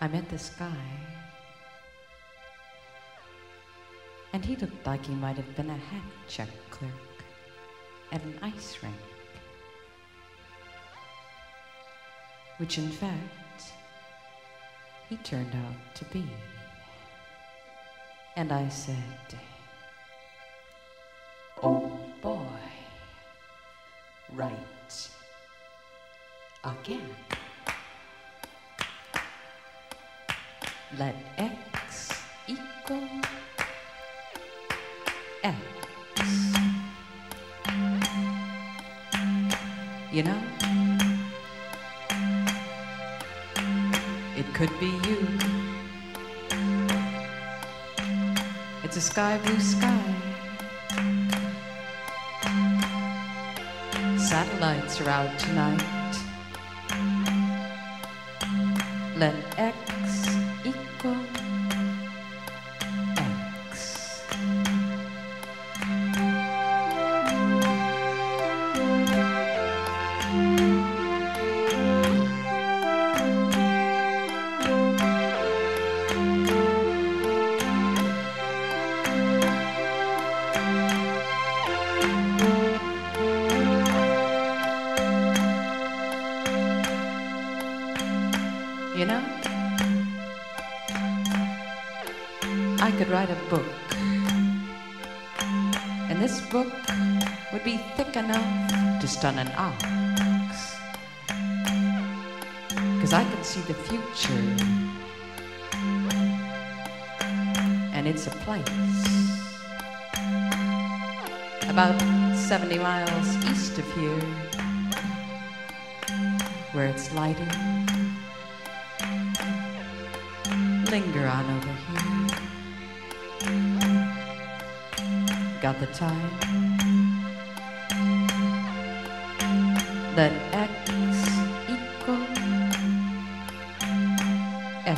I met this guy, and he looked like he might have been a hat check clerk at an ice rink, which in fact he turned out to be. And I said, oh boy, right again. Let X equal X. You know, it could be you. It's a sky blue sky. Satellites are out tonight. Let X equal X. You know, I could write a book, and this book would be thick enough to stun an ox, 'cause I could see the future, and it's a place about 70 miles east of here, where it's lighter. Linger on over here. Got the time? Let X equal X.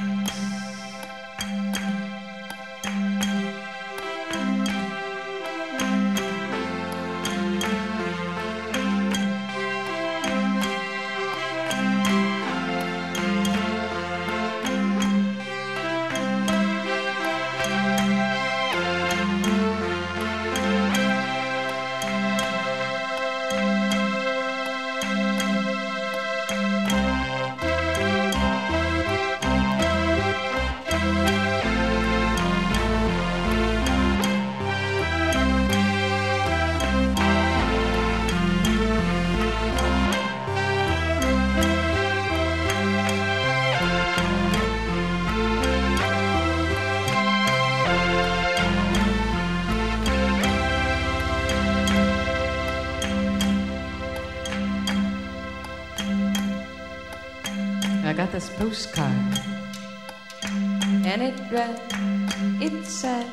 I got this postcard, and it read, it said,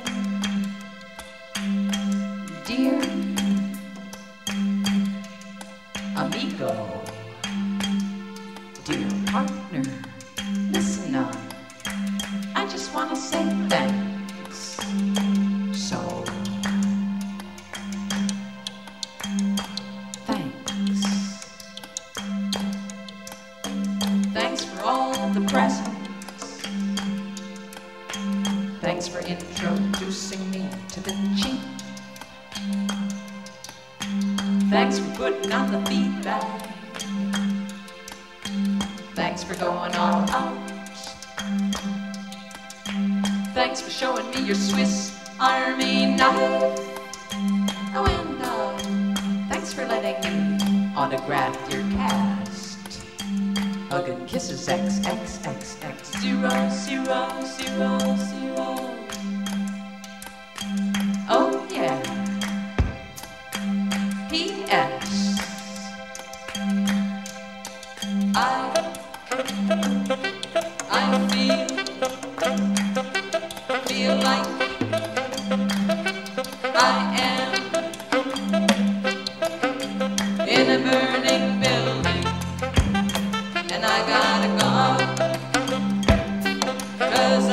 dear amigo, dear partner, listen up, I just want to say thanks. So, thanks for all the presents. Thanks for introducing me to the chief. Thanks for putting out the feedback. Thanks for going all out. Thanks for showing me your Swiss Army knife. Oh, and thanks for letting me autograph your cast. Hug and kisses, X, X, X, X, 0, 0, 0, 0. Oh yeah. P.S. I feel like I am in a burning building, and I gotta go, 'cause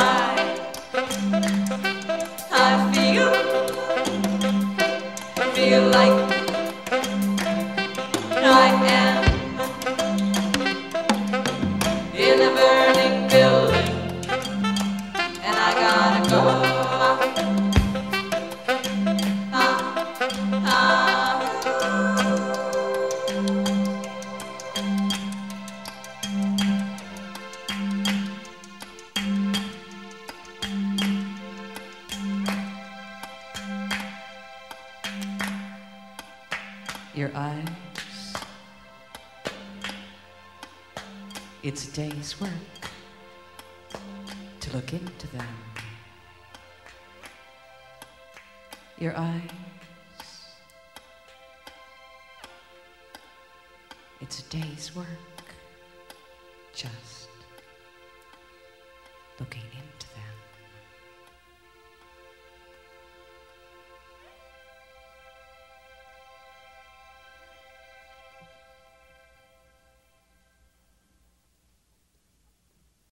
I feel like I am in a burning building. Your eyes, it's a day's work to look into them. Your eyes, it's a day's work just looking into them.